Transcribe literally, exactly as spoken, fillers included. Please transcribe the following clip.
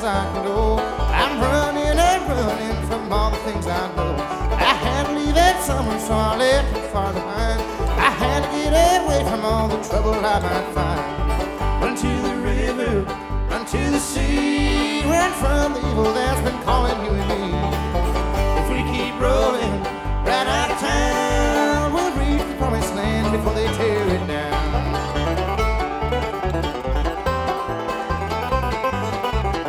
I can go. I'm running and running from all the things I know. I had to leave that summer, so I left it far behind. I had to get away from all the trouble I might find. Run to the river, run to the sea, run from the evil that's been calling you